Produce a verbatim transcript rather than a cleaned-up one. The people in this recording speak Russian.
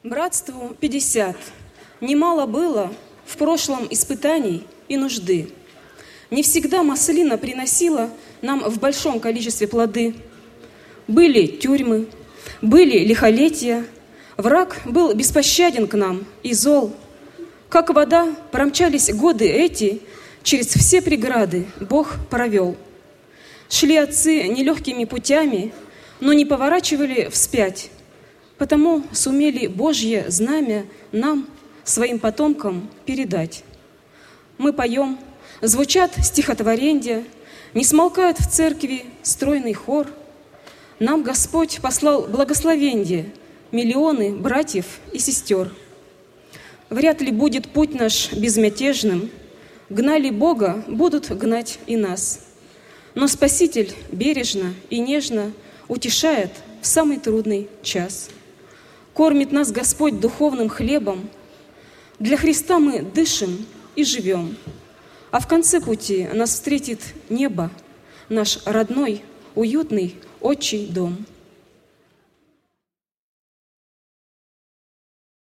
Братству пятьдесят. Немало было в прошлом испытаний и нужды. Не всегда маслина приносила нам в большом количестве плоды. Были тюрьмы, были лихолетия, враг был беспощаден к нам и зол. Как вода промчались годы эти, через все преграды Бог провел. Шли отцы нелегкими путями, но не поворачивали вспять, потому сумели Божье знамя нам, своим потомкам, передать. Мы поем, звучат стихотворенья, не смолкает в церкви стройный хор. Нам Господь послал благословенье, миллионы братьев и сестер. Вряд ли будет путь наш безмятежным, гнали Бога, будут гнать и нас. Но Спаситель бережно и нежно утешает в самый трудный час. Кормит нас Господь духовным хлебом. Для Христа мы дышим и живем. А в конце пути нас встретит небо, наш родной, уютный отчий дом.